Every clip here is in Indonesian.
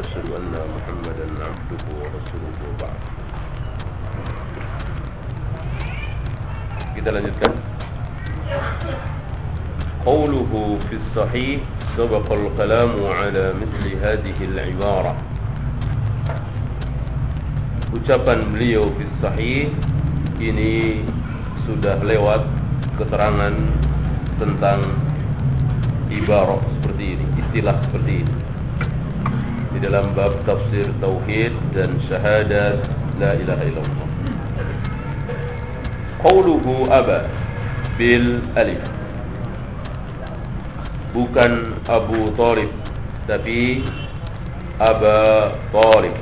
وأشهد أن محمدا عبده ورسوله وبعد. Kita lanjutkan. Qawluhu fi sahih sabaqa al-kalamu ala mithli hadhihi al-ibara. Ucapan beliau fi sahih ini sudah lewat keterangan tentang ibarah seperti ini, istilah seperti ini di dalam bab tafsir tauhid dan syahadat la ilaha illallah. Qawluhu aba bil alif, bukan Abu Thalib tapi Aba Thalib.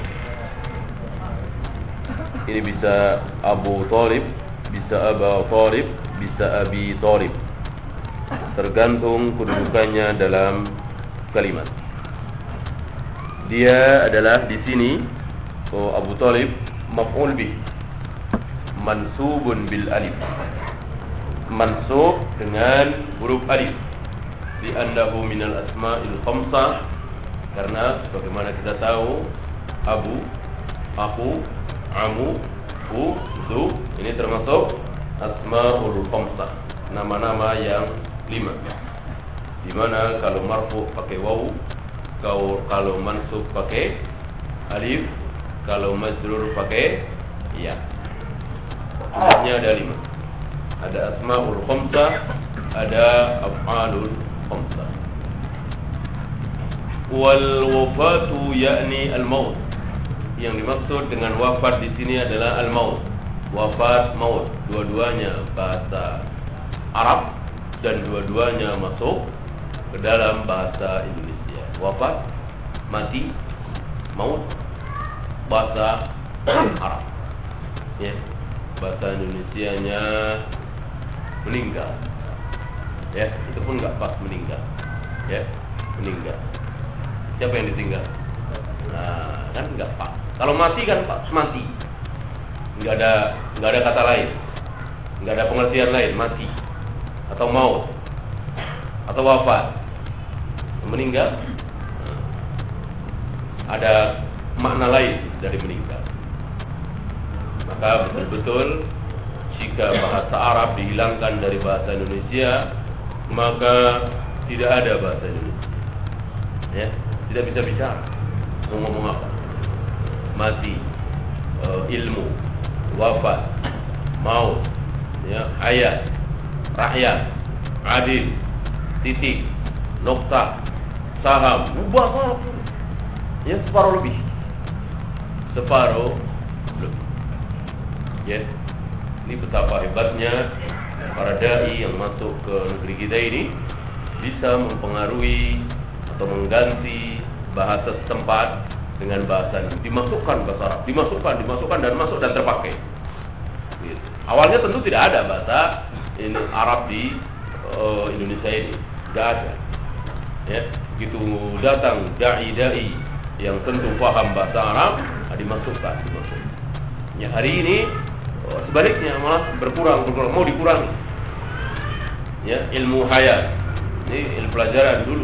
Ini bisa Abu Thalib, bisa Aba Thalib, bisa Abi Thalib, tergantung kedudukannya dalam kalimat. Dia adalah di sini Abu Thalib maf'ul bih, mansubun bil alif, mansub dengan huruf alif, li'annahu minal asma'il khamsah, karena sebagaimana kita tahu Abu, aku, Amu, Hu, Zu ini termasuk asma'ul khamsah, nama-nama yang 5. Di mana kalau marfu pakai waw, kalau mansub pakai alif, kalau majrur pakai ya. Jumlahnya ada 5. Ada asma'ul khamsah, ada af'alul khamsah. Wal wafatu yakni al-maut. Yang dimaksud dengan wafat di sini adalah al-maut. Wafat, maut, dua-duanya bahasa Arab dan dua-duanya masuk ke dalam bahasa Indonesia. Wafat, mati, maut, bahasa Arab. Ya, bahasa Indonesianya meninggal. Ya, itu pun enggak pas meninggal. Ya, meninggal. Siapa yang ditinggal? Nah, kan enggak pas. Kalau mati kan pas mati. Enggak ada kata lain. Enggak ada pengertian lain, mati atau maut atau wafat. Meninggal ada makna lain dari meninggal. Maka betul-betul jika bahasa Arab dihilangkan dari bahasa Indonesia, maka tidak ada bahasa Indonesia. Ya, tidak bisa bicara. Mau ngomong apa? Mati, ilmu, wafat, maut, ya, hayat, rakyat, adil, titik, nokta, saham, bahasa apa? Ya, separuh lebih. Ya, ini betapa hebatnya para dai yang masuk ke negeri kita ini bisa mempengaruhi atau mengganti bahasa setempat dengan bahasa ini. Dimasukkan bahasa Arab, dimasukkan dan masuk dan terpakai. Gitu. Awalnya tentu tidak ada bahasa ini Arab di Indonesia ini, tidak ada. Ya, begitu datang dai yang tentu paham bahasa Arab, dimasukkan. Ya, hari ini sebaliknya malah berkurang, mau dikurangi. Ya, ilmu hayat ini pelajaran dulu.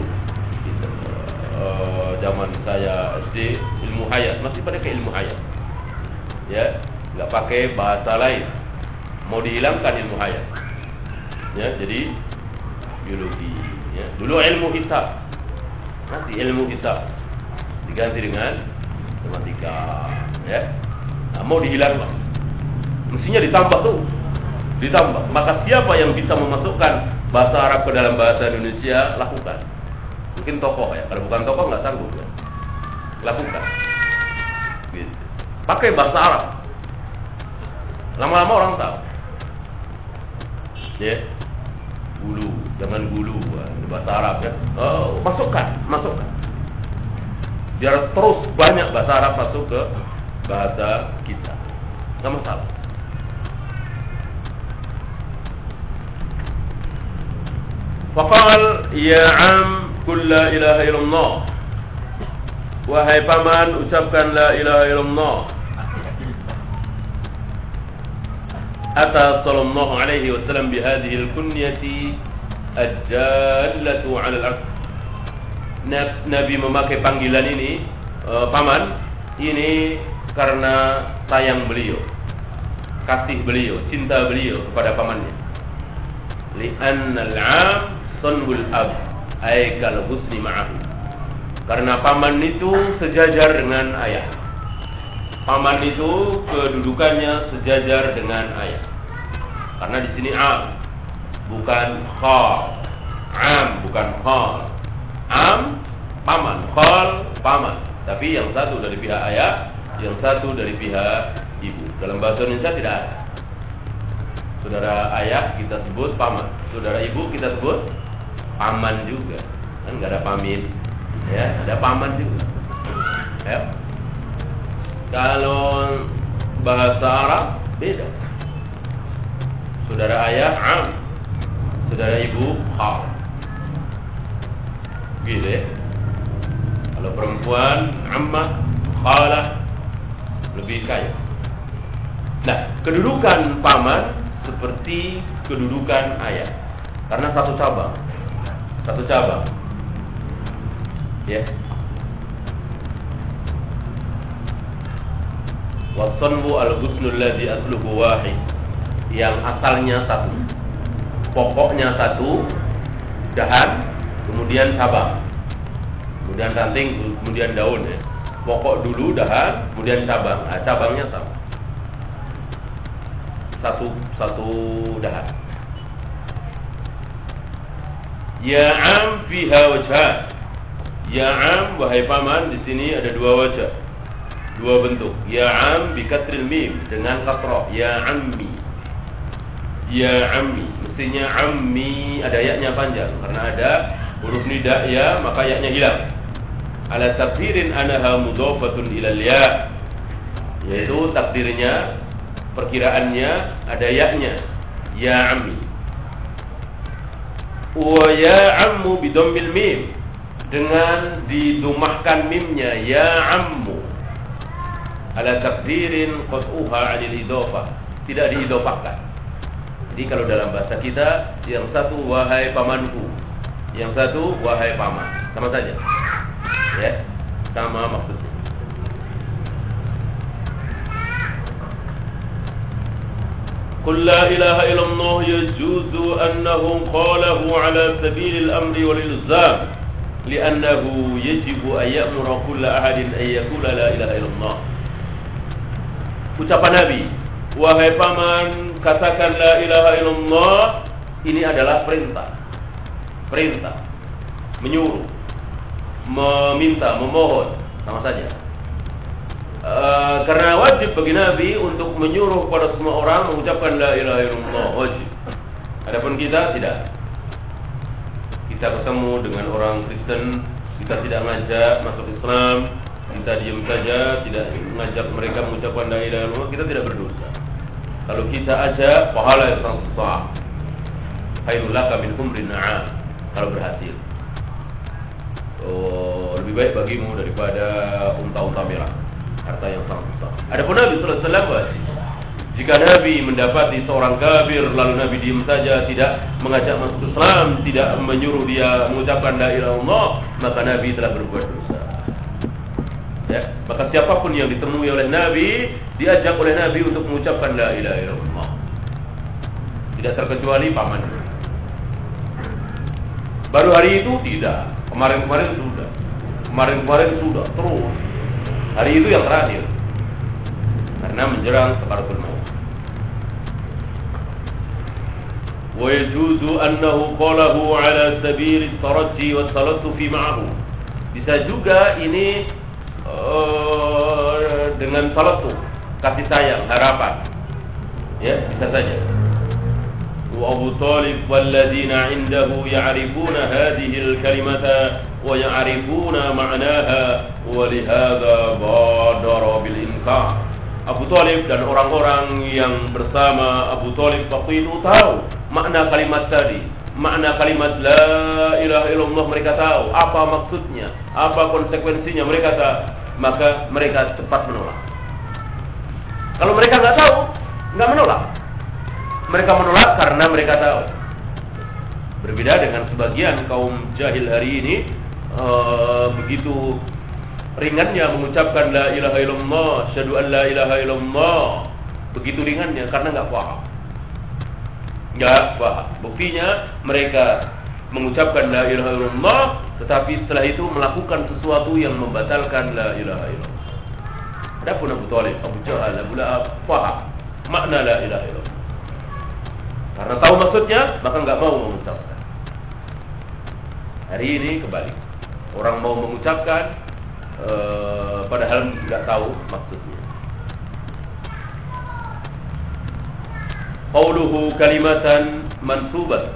Zaman saya SD, ilmu hayat masih pakai ilmu hayat. Ya, nggak pakai bahasa lain. Mau dihilangkan ilmu hayat. Ya, jadi biologi. Ya, dulu ilmu hisab, masih ilmu hisab diganti dengan matematika. Ya, nah, mau dihilangkan. Mestinya ditambah tuh, ditambah. Maka siapa yang bisa memasukkan bahasa Arab ke dalam bahasa Indonesia, lakukan. Mungkin tokoh ya, kalau bukan tokoh nggak sanggup ya. Lakukan. Gitu. Pakai bahasa Arab. Lama-lama orang tahu. Ya, gulu, jangan gulu, bahasa Arab ya. Oh, masukkan. Biar terus banyak bahasa Arab masuk ke bahasa kita. Nggak masalah. Faqal ya am qul la ilaha illallah. Wahai paman, ucapkan la ilaha illallah. Ata sallallahu alaihi wasallam bihadhihi al-kunyati ad-dallatu 'ala al-'aqd. Nabi memakai panggilan ini paman ini karena sayang beliau, kasih beliau, cinta beliau kepada pamannya. Li'annal 'am sunbul ab ay kal husni ma'ahu. Karena paman itu sejajar dengan ayah. Paman itu kedudukannya sejajar dengan ayah. Karena di sini am, bukan khal. Am bukan khal. Am paman, khal paman. Tapi yang satu dari pihak ayah, yang satu dari pihak ibu. Dalam bahasa Indonesia tidak ada. Saudara ayah kita sebut paman, saudara ibu kita sebut paman juga. Kan nggak ada pamin, ya ada paman juga. Ya. Kalau bahasa Arab beda. Saudara ayah am, saudara ibu khal. Gitu ya. Kalau perempuan ammah, khalah, lebih kaya. Nah, kedudukan paman seperti kedudukan ayah. Karena satu cabang. Ya. Wasanbu al-husnul ladzi asluhu wahid. Yang asalnya satu, pokoknya satu, dahan, kemudian cabang, kemudian ranting, kemudian daun ya. Pokok dulu, dahan, kemudian cabang. Nah, cabangnya sama. Satu dahan. Ya am fiha wajhan. Ya am wahai paman, di sini ada dua wajah. Dua bentuk. Ya am bi kasril mim dengan kasrah. Ya ammi. Ya ammi. Mestinya ammi ada ya-nya panjang karena ada huruf nida ya, maka ya-nya hilang. Ala takdirin anaha mudhafatun ila ya. Yaitu takdirnya, perkiraannya ada ya-nya. Ya ammi. Wa ya ammu bi dhammil mim dengan didumahkan mimnya ya ammu. Ala takdirin qat'uha 'anil idhofah, tidak diidhofahkan. Jadi kalau dalam bahasa kita, yang satu wahai pamanku, yang satu wahai paman, sama saja. Ya, sama maksudnya. Qul la ilaha illallah yajuzu annahu qalahu 'ala sabilil amri wal ilzam, li'annahu yajibu an ya'mura kulla ahadin an yaqula la ilaha illallah. Ucapan Nabi, wahai paman, katakan la ilaha illallah. Ini adalah perintah, menyuruh, meminta, memohon, sama saja. Karena wajib bagi Nabi untuk menyuruh kepada semua orang mengucapkan la ilaha illallah, wajib. Adapun kita tidak. Kita ketemu dengan orang Kristen, kita tidak ngajak masuk Islam, kita diam saja, tidak mengajak mereka mengucapkan la ilaha illallah, kita tidak berdosa. Kalau kita ajak, pahala yang sangat besar. Khairul laka min humrin na'am, kalau berhasil. Lebih baik bagimu daripada unta-unta merah, harta yang sangat besar. Adapun Nabi sallallahu alaihi wasallam, jika Nabi mendapati seorang kafir lalu Nabi diam saja, tidak mengajak masuk Islam, tidak menyuruh dia mengucapkan la ilaha illallah, maka Nabi telah berbuat dosa. Ya, maka siapapun yang ditemui oleh Nabi, diajak oleh Nabi untuk mengucapkan la ilaha illallah, tidak terkecuali paman. Baru hari itu tidak, kemarin sudah, terus. Hari itu yang terakhir, karena menjelang sakaratul maut. Wa yajuzu annahu qalahu ala sabil at-tarajji wa at-talattufi ma'ahu. Bisa juga ini dengan talattu, kasih sayang, harapan. Ya, bisa saja. Wa Abu Talib walladzina 'indahu ya'rifuna hadhihi al-kalimata wa ya'rifuna ma'naha wa lihadza badara bil inkar. Abu Talib dan orang-orang yang bersama Abu Talib waktu itu tahu makna kalimat tadi, makna kalimat la ilaha illallah, mereka tahu apa maksudnya, apa konsekuensinya, mereka tahu, maka mereka cepat menolak. Kalau mereka nggak tahu, nggak menolak. Mereka menolak karena mereka tahu. Berbeda dengan sebagian kaum jahil hari ini, begitu ringannya mengucapkan la ilaha illallah, syahadu an la ilaha illallah. Begitu ringannya karena enggak paham. Enggak paham. Buktinya mereka mengucapkan la ilaha illallah, tetapi setelah itu melakukan sesuatu yang membatalkan la ilaha illallah. Adapun Abu Thalib, Abu Jahal, Abu Lahab paham makna la ilaha illallah. Karena tahu maksudnya, maka enggak mau mengucapkan. Hari ini kembali, orang mau mengucapkan padahal enggak tahu maksudnya. Qauluhu kalimatan mansubah,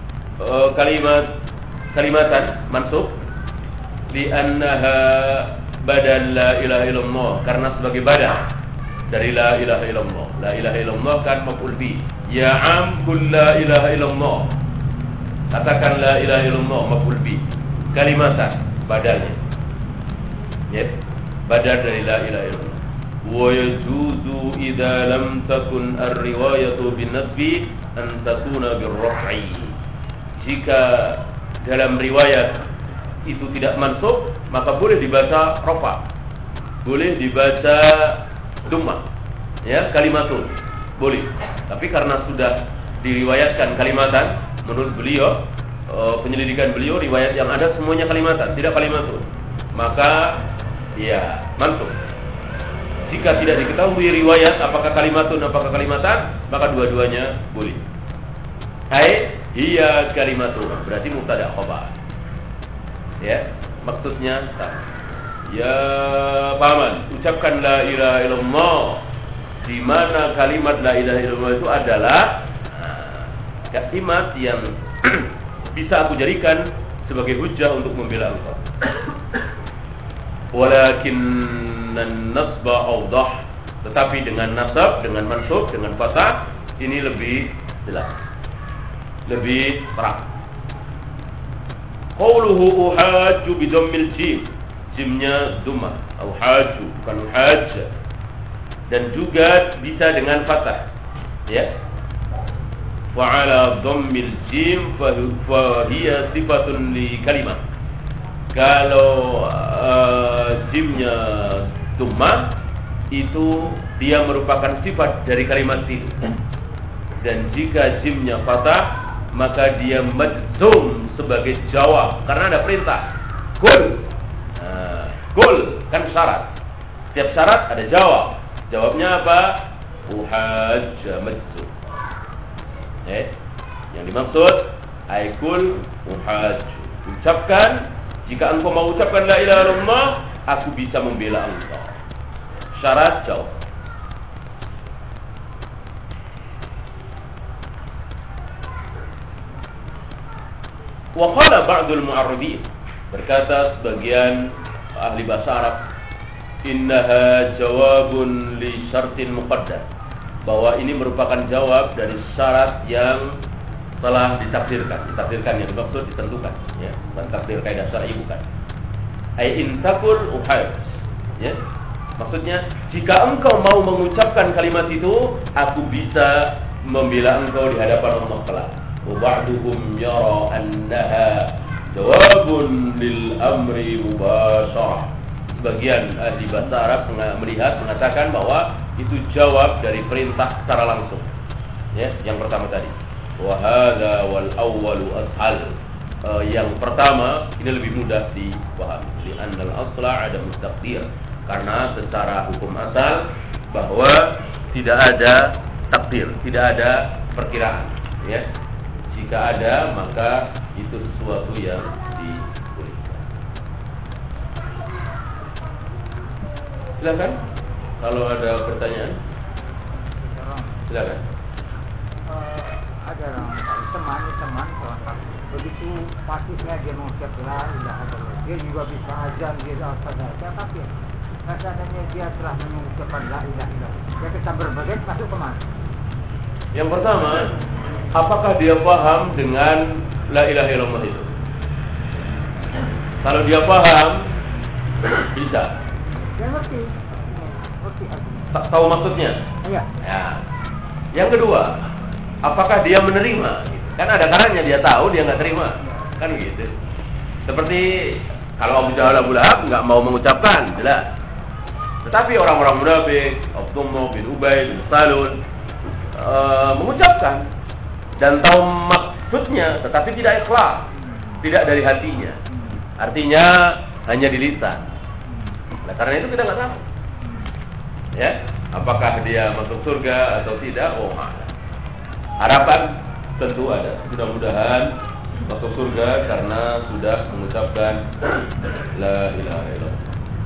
kalimatan mansub li'annaha badal la ilaha illallah, karena sebagai badal dari la ilaha illallah. La ilaha illallah kan maf'ul bi. Ya am kul la ilaha illallah, katakan la ilaha illallah, maf'ul bi. Kalimatan badalnya, ya, badal dari la ilaha illallah. Wa yajuzu idza lam takun ar-riwayatu bin nasbi an takuna bir raf'i. Jika dalam riwayat itu tidak mansub, maka boleh dibaca rafa, boleh dibaca dhamma, ya, kalimatun boleh. Tapi karena sudah diriwayatkan kalimatan, menurut beliau, penyelidikan beliau, riwayat yang ada semuanya kalimatan, tidak kalimatun, maka ya mansub. Jika tidak diketahui riwayat apakah kalimatun apakah kalimatan, maka dua-duanya boleh. Hai, hiya kalimatun, berarti mubtada khabar. Ya, maksudnya sama. Ya paman, ucapkan la ilaha illallah, di mana kalimat la ilaha illallah itu adalah kalimat yang bisa aku jadikan sebagai hujjah untuk membela engkau. Walakin an-nasba awdah, tetapi dengan nasab, dengan mansub, dengan fathah ini lebih jelas, lebih terang. Qauluhu uhajju bi dhammil jim, jimnya dhammah, uhajju bukan uhajj, dan juga bisa dengan fathah, ya. Wa ala dhammil jim fa hiya sifatun li kalimah. Kalau jimnya dhammah itu dia merupakan sifat dari kalimat itu. Dan jika jimnya fathah, maka dia majzum sebagai jawab karena ada perintah. Kul. Kul kan syarat. Setiap syarat ada jawab. Jawabnya apa? Uhajj majzum. Yang dimaksud aikul uhajj. Ucapkan, jika engkau mau ucapkan la ilaha illallah, aku bisa membela engkau. Syarat jawab. Wa qala ba'dul mu'arribin, berkata sebagian ahli bahasa Arab, innaha jawabun li syartin muqaddar, bahwa ini merupakan jawab dari syarat yang telah ditakdirkan. Ditakdirkan yang dimaksud ditentukan, ya, bukan takdir kaidah syar'i, bukan. Ai in takul uhaj, ya. Maksudnya, jika engkau mau mengucapkan kalimat itu, aku bisa membela engkau di hadapan Allah kelak. Wa ba'duhum yara annaha jawabun lil amri mubasharah. Sebagian ahli bahasa Arab mengatakan bahwa itu jawab dari perintah secara langsung. Ya, yang pertama tadi. Wa hadza wal awwalu ashal. Yang pertama ini lebih mudah dipahami. Li annal asla ada mustaqdir. Karena secara hukum asal bahwa tidak ada takdir, tidak ada perkiraan, ya. Jika ada, maka itu sesuatu yang dibolehkan. Silakan. Kalau ada pertanyaan, silakan. Ada teman begitu pasifnya dia mengucap la ilaha illallah, dia juga bisa azan, dia al-fatihah, tapi seandainya dia telah mengucapkan la ilaha illallah, dia kita berbagai masuk ke mana? Yang pertama, apakah dia paham dengan la ilaha illallah itu? Kalau dia paham, bisa. Dia ngerti Tak tahu maksudnya? Iya. Ya. Yang kedua, apakah dia menerima? Kan ada kalanya dia tahu, dia nggak terima, kan gitu. Seperti Kalau Abu Jahal Abu Lahab nggak mau mengucapkan, jelas. Tetapi orang-orang munafik, Abdullah bin Ubay bin Salul mengucapkan dan tahu maksudnya, tetapi tidak ikhlas, tidak dari hatinya. Artinya hanya di lisan. Nah, karena itu kita nggak tahu, ya, apakah dia masuk surga atau tidak. Oh, harapan tentu ada. Mudah-mudahan masuk surga karena sudah mengucapkan la ilaha illallah.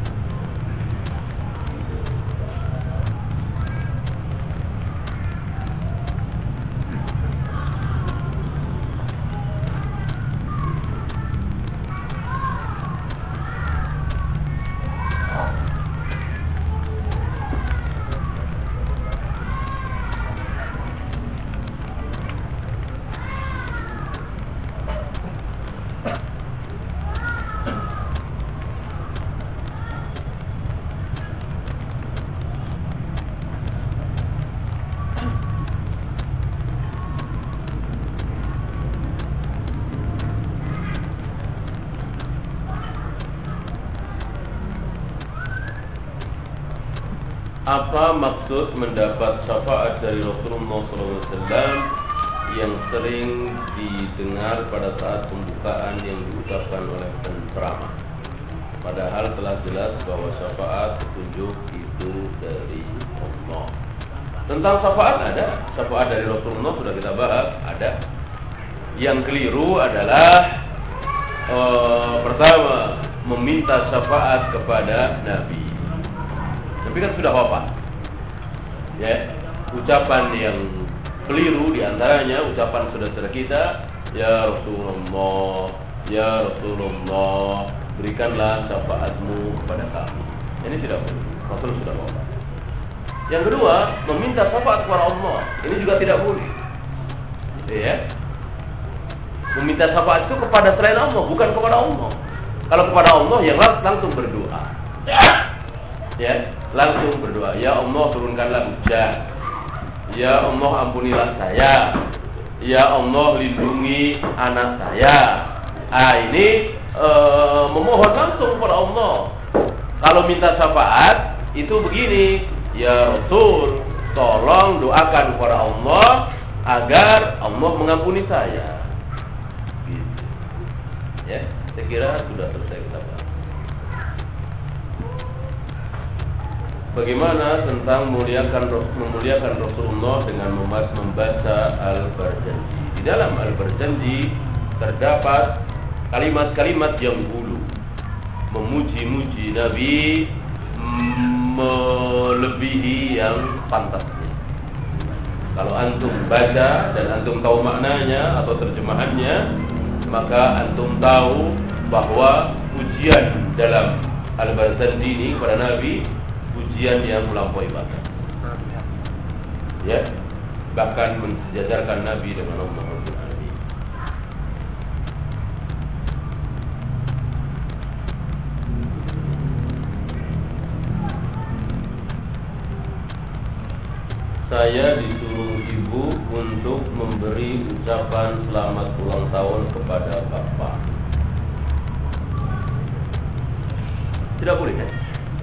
Apa maksud mendapat syafaat dari Rasulullah SAW yang sering didengar pada saat pembukaan yang diucapkan oleh penceramah? Padahal telah jelas bahwa syafaat petunjuk itu dari Allah. Tentang syafaat ada, syafaat dari Rasulullah sudah kita bahas, ada. Yang keliru adalah pertama meminta syafaat kepada Nabi. Tapi kan sudah wafat, ya. Ucapan yang keliru diantaranya ucapan saudara kita, ya Rasulullah, ya Rasulullah, berikanlah syafaatmu kepada kami. Ini tidak boleh. Rasul sudah wafat. Yang kedua, meminta syafaat kepada Allah. Ini juga tidak boleh, ya. Meminta syafaat itu kepada selain Allah, bukan kepada Allah. Kalau kepada Allah, yang langsung berdoa. Ya, langsung berdoa, ya Allah turunkanlah hujan, ya Allah ampunilah saya, ya Allah lindungi anak saya. Ini memohon langsung kepada Allah. Kalau minta syafaat itu begini, ya Rasul tolong doakan kepada Allah agar Allah mengampuni saya. Gitu. Ya, saya kira sudah selesai kita bahas. Bagaimana tentang memuliakan Rasulullah dengan membaca Al-Barjanji? Di dalam Al-Barjanji terdapat kalimat-kalimat yang hulu, memuji-muji Nabi melebihi yang pantasnya. Kalau antum baca dan antum tahu maknanya atau terjemahannya, maka antum tahu bahwa pujian dalam Al-Barjanji ini kepada Nabi pujian yang melampaui batas, ya, bahkan mensejajarkan Nabi dengan Allah Rabbul Alamin. Saya disuruh ibu untuk memberi ucapan selamat ulang tahun kepada bapak. Tidak boleh, kan?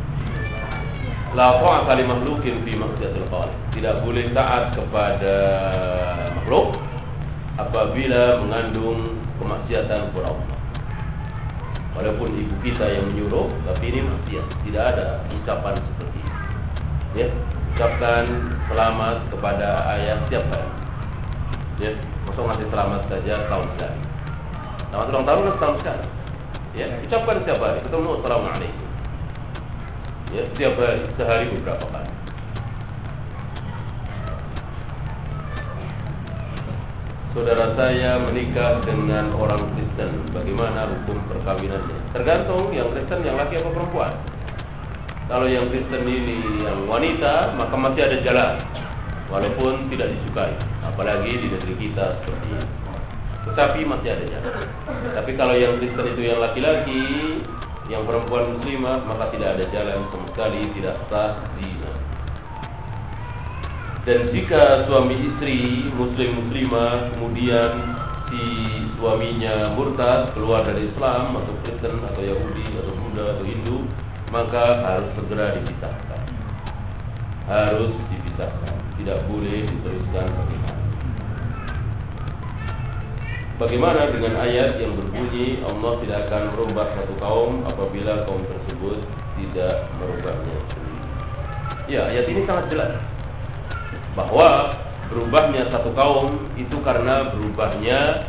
La ta'ata li makhluqin fi maksiatil khaliq. Tidak boleh taat kepada makhluk apabila mengandung kemaksiatan kepada Allah. Walaupun ibu kita yang menyuruh, tapi ini maksiat. Tidak ada ucapan seperti ini. Ya, ucapkan selamat kepada ayah setiap hari. Ya, masuk ngasih selamat saja tahun sekali. Selamat ulang tahun setahun sekali. Ya, ucapkan setiap hari. Ketemu assalamualaikum. Ya, setiap hari, sehari beberapa kali. Saudara saya menikah dengan orang Kristen. Bagaimana hukum perkawinannya? Tergantung yang Kristen yang laki atau perempuan. Kalau yang Kristen ini yang wanita, maka masih ada jalan, walaupun tidak disukai. Apalagi di negeri kita seperti ini. Tetapi masih ada jalan. Tapi kalau yang Kristen itu yang laki-laki, yang perempuan muslimah, maka tidak ada jalan sama sekali, tidak sah zina. Dan jika suami istri muslim muslimah kemudian si suaminya murtad, keluar dari Islam, atau Kristen, atau Yahudi, atau Buddha, atau Hindu, maka harus segera dipisahkan. Harus dipisahkan, tidak boleh diteruskan pernikahan. Bagaimana dengan ayat yang berbunyi Allah tidak akan merubah satu kaum apabila kaum tersebut tidak merubahnya sendiri? Ya, ayat ini sangat jelas bahwa berubahnya satu kaum itu karena berubahnya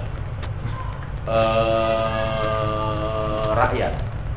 rakyat,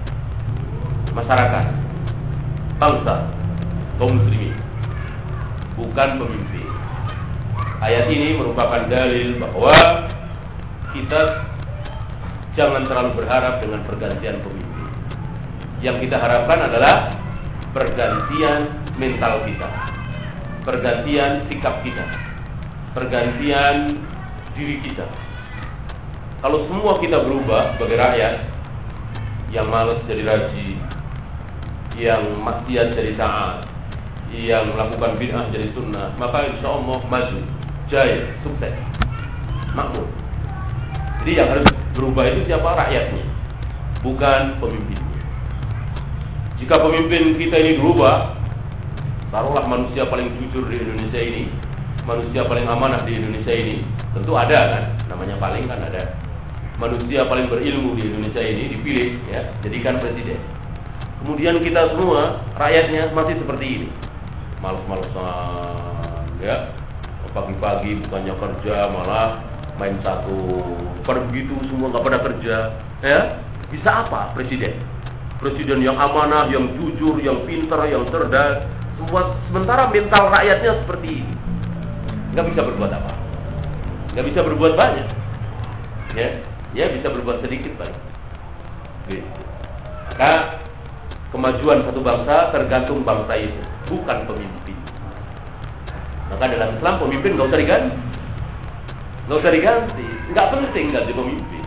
masyarakat, bangsa, kaum muslimin, bukan pemimpin. Ayat ini merupakan dalil bahwa kita jangan terlalu berharap dengan pergantian pemimpin. Yang kita harapkan adalah pergantian mental kita, pergantian sikap kita, pergantian diri kita. Kalau semua kita berubah sebagai rakyat, yang malas jadi rajin, yang maksiat jadi taat, yang melakukan bid'ah jadi sunnah, maka insya Allah maju, jaya, sukses, makmur. Jadi yang harus berubah itu siapa? Rakyatnya, bukan pemimpinnya. Jika pemimpin kita ini berubah, taruhlah manusia paling jujur di Indonesia ini, manusia paling amanah di Indonesia ini, tentu ada kan, namanya paling kan ada. Manusia paling berilmu di Indonesia ini dipilih, ya, jadikan presiden. Kemudian kita semua rakyatnya masih seperti ini, malas-malesan, ya, pagi-pagi bukannya kerja malah main satu, pada begitu semua nggak pada kerja, ya, bisa apa presiden? Presiden yang amanah, yang jujur, yang pintar, yang cerdas, sementara mental rakyatnya seperti ini, nggak bisa berbuat apa, nggak bisa berbuat banyak, ya bisa berbuat sedikit banyak. Gitu. Maka kemajuan satu bangsa tergantung bangsa itu, bukan pemimpin. Maka dalam Islam pemimpin nggak usah diganti. Nggak usah diganti, nggak penting ganti pemimpin.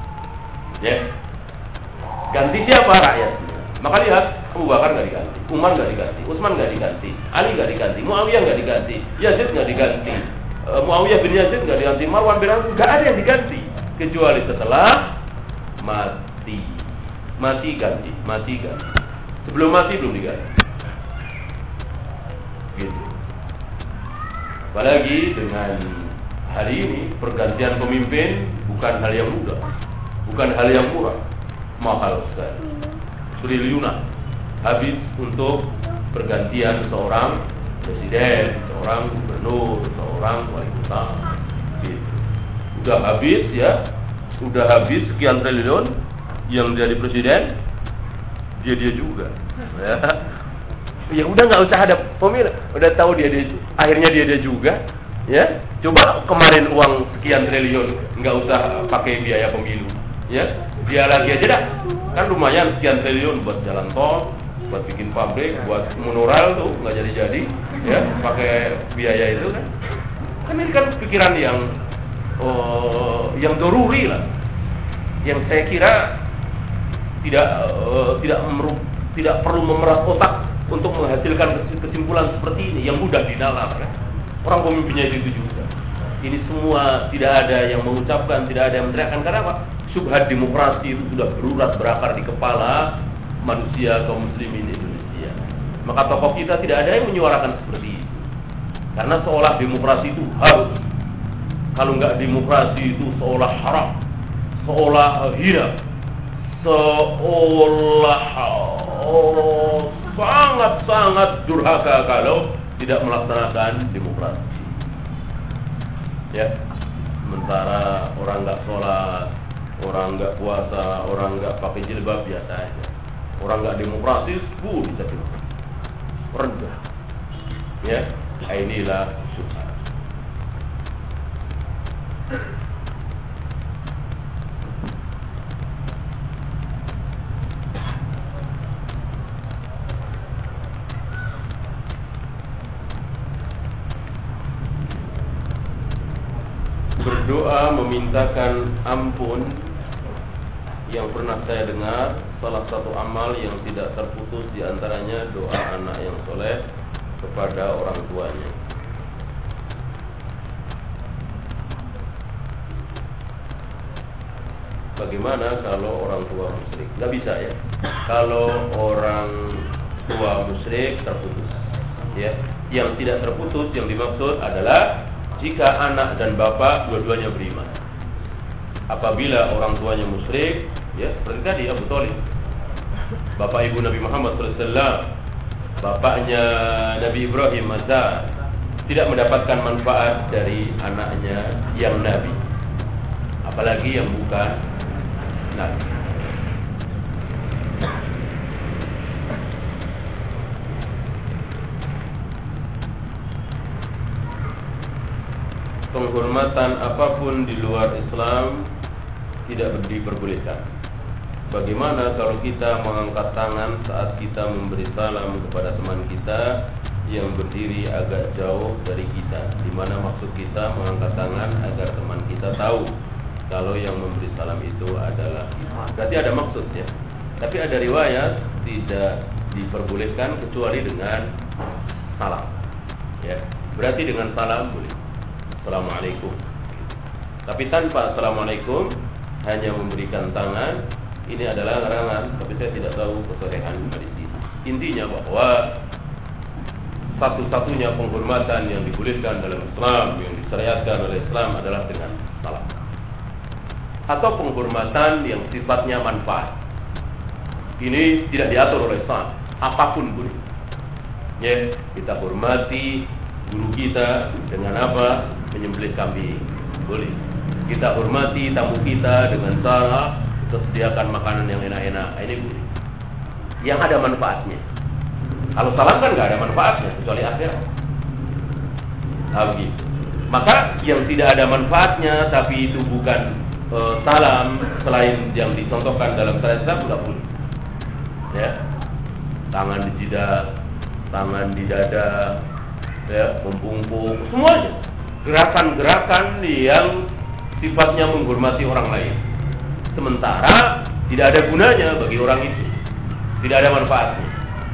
Ya, ganti siapa? Rakyatnya. Maka lihat, Abu Bakar nggak diganti, Umar nggak diganti, Utsman nggak diganti, Ali nggak diganti, Muawiyah nggak diganti, Yazid nggak diganti, Muawiyah bin Yazid nggak diganti, Marwan bin Auf nggak ada yang diganti kecuali setelah mati. Mati ganti. Sebelum mati belum diganti. Gitu. Apalagi dengan hari ini pergantian pemimpin bukan hal yang mudah, bukan hal yang murah, mahal sekali. Triliunan habis untuk pergantian seorang presiden, seorang gubernur, seorang wali kota. Gitu. Udah habis sekian triliun yang jadi presiden, dia juga. Ya udah nggak usah ada pemilu, udah tahu dia akhirnya dia juga. Ya, coba kemarin uang sekian triliun nggak usah pakai biaya pemilu, ya, dia lagi aja dah, kan lumayan sekian triliun buat jalan tol, buat bikin pabrik, buat monorail tuh nggak jadi, ya, pakai biaya itu kan. Kan ini kan pikiran yang doruri lah, yang saya kira tidak perlu memeras otak untuk menghasilkan kesimpulan seperti ini yang mudah dinalar kan. Orang pemimpinnya itu juga. Ini semua tidak ada yang mengucapkan, tidak ada yang meneriakkan. Karena apa? Subhat demokrasi itu sudah berurat berakar di kepala manusia kaum muslimin Indonesia. Maka tokoh kita tidak ada yang menyuarakan seperti itu. Karena seolah demokrasi itu harus. Kalau nggak demokrasi itu seolah haram, seolah hina, seolah sangat-sangat durhaka kalau tidak melaksanakan demokrasi. Ya, sementara orang nggak sholat, orang nggak puasa, orang nggak pakai jilbab biasa aja. Orang nggak demokratis, bisa rendah. Ya, inilah syubhat. Berdoa memintakan ampun yang pernah saya dengar salah satu amal yang tidak terputus diantaranya doa anak yang soleh kepada orang tuanya. bagaimana kalau orang tua musyrik? Nggak bisa ya. Kalau orang tua musyrik terputus, ya. Yang tidak terputus yang dimaksud adalah jika anak dan bapak dua-duanya beriman. Apabila orang tuanya musyrik, ya seperti tadi Abu Thalib, bapak ibu Nabi Muhammad SAW, bapaknya Nabi Ibrahim Azhar, tidak mendapatkan manfaat dari anaknya yang Nabi, apalagi yang bukan Nabi. Penghormatan apapun di luar Islam tidak diperbolehkan. Bagaimana kalau kita mengangkat tangan saat kita memberi salam kepada teman kita yang berdiri agak jauh dari kita, di mana maksud kita mengangkat tangan agar teman kita tahu kalau yang memberi salam itu adalah kita. Berarti ada maksudnya. Tapi ada riwayat tidak diperbolehkan kecuali dengan salam. Ya, berarti dengan salam boleh. Assalamualaikum. Tapi tanpa assalamualaikum, hanya memberikan tangan, ini adalah larangan. Tapi saya tidak tahu kesohihan di sini. Intinya bahwa satu-satunya penghormatan yang dibolehkan dalam Islam, yang disyariatkan oleh Islam adalah dengan salam. Atau penghormatan yang sifatnya manfaat. Ini tidak diatur oleh Islam. Apapun boleh. Ya, kita hormati guru kita dengan apa? Menyembelih kambing. Boleh. Kita hormati tamu kita dengan cara sediakan makanan yang enak-enak. Ini boleh. Yang ada manfaatnya. Kalau salam kan nggak ada manfaatnya kecuali akhirat. Begitu. Maka yang tidak ada manfaatnya tapi itu bukan salam selain yang dicontohkan dalam syariat Islam nggak boleh. Ya, tangan di jidat, tangan di dada, ya, membungkuk, semuanya gerakan-gerakan yang sifatnya menghormati orang lain. Sementara tidak ada gunanya bagi orang itu, tidak ada manfaatnya.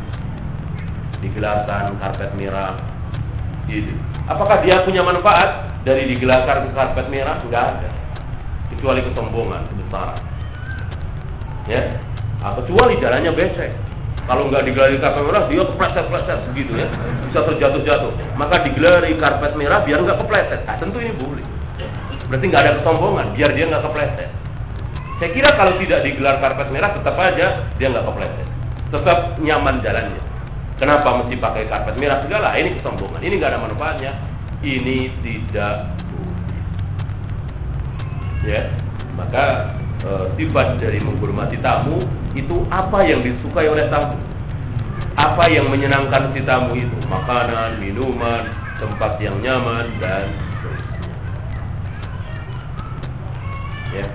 Digelarkan karpet merah, gitu. Apakah dia punya manfaat dari digelarkan karpet merah? Tidak ada, kecuali kesombongan, kebesaran. Ya, kecuali jalannya becek. Kalau nggak digelari karpet merah, dia kepleset-pleset begitu ya, bisa terjatuh-jatuh. Maka digelari karpet merah biar nggak kepleset. Tentu ini boleh. Berarti nggak ada kesombongan, biar dia nggak kepleset. Saya kira kalau tidak digelar karpet merah, tetap aja dia nggak kepleset, tetap nyaman jalannya. Kenapa mesti pakai karpet merah segala? Ini kesombongan. Ini nggak ada manfaatnya. Ini tidak boleh. Ya, maka sifat dari menghormati tamu itu apa yang disukai oleh tamu, apa yang menyenangkan si tamu itu, makanan, minuman, tempat yang nyaman dan ya.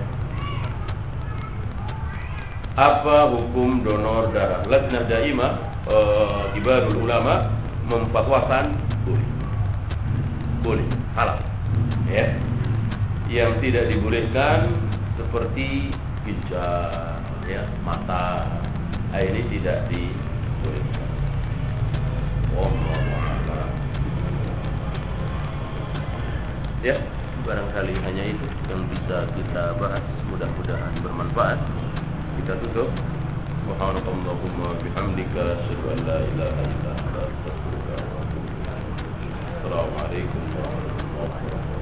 Apa hukum donor darah? Lajnah Daimah Kibarul Ulama memfatwakan boleh, halal. Ya. Yang tidak dibolehkan seperti ginjal, ya, mata, ini tidak dibolehkan. Ya, barangkali hanya itu yang bisa kita bahas. Mudah-mudahan bermanfaat. Kita tutup. Subhanakallahumma bihamdika asyhadu an la ilaha illa anta astaghfiruka wa atubu ilaik. Assalamualaikum warahmatullahi wabarakatuh.